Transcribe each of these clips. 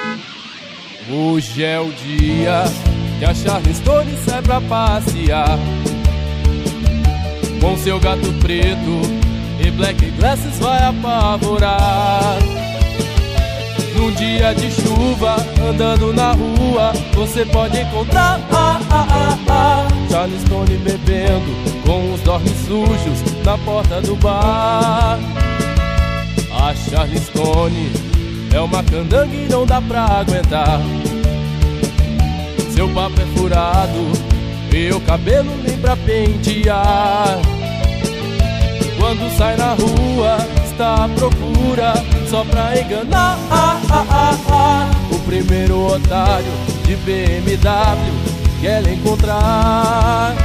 Hoje é o dia que a Charlie Stone sai pra passear com seu gato preto e Black Glasses vai apavorar. Num dia de chuva, andando na rua, você pode encontrar Charlie Stone bebendo com os dormes sujos na porta do bar. A Charlie Stone é uma candanga e não dá pra aguentar. Seu papo é furado e o cabelo nem pra pentear. Quando sai na rua, está à procura só pra enganar o primeiro otário de BMW que ela encontrar.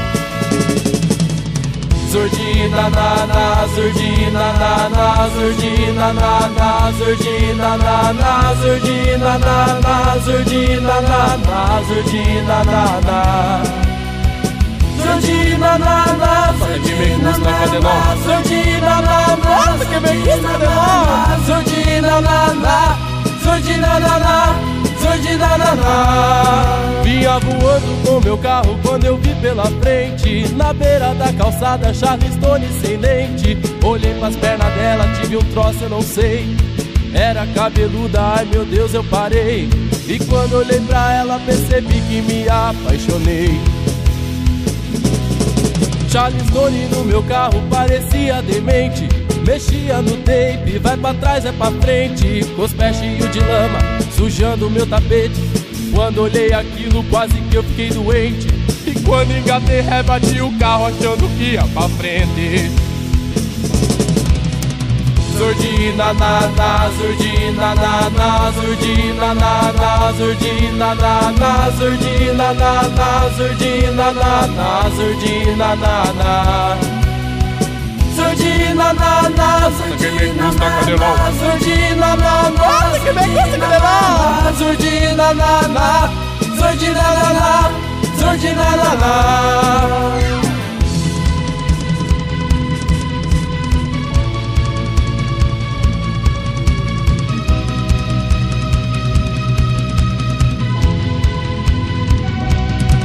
Zordina na na, zordina na na, zordina na na, zordina na na, zordina na na, zordina na na, zordina na na, zordina na na, zordina na na, zordina na na, zordina na na, zordina na na, zordina na na. Vinha voando com meu carro quando eu vi pela frente, na beira da calçada, Charlie Stone sem lente. Olhei pras pernas dela, tive um troço, eu não sei. Era cabeluda, ai meu Deus, eu parei. E quando olhei pra ela, percebi que me apaixonei. Charlie Stone no meu carro parecia demente, mexia no tape, vai pra trás, é pra frente, com os pés cheios de lama, sujando o meu tapete. Quando olhei aquilo, quase que eu fiquei doente. E quando engatei, rebati o carro achando que ia pra frente. Zordina na na, zordina na na, zordina na na, zordina na na, zordina na na, zordina na na, zordina na na, zordina na na, zordina na na, zordina na na, que me gusta cadelão, zordina na na, zordina na na, zordina na na.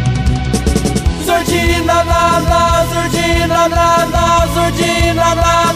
Zordina na na, zordina na na, zordina na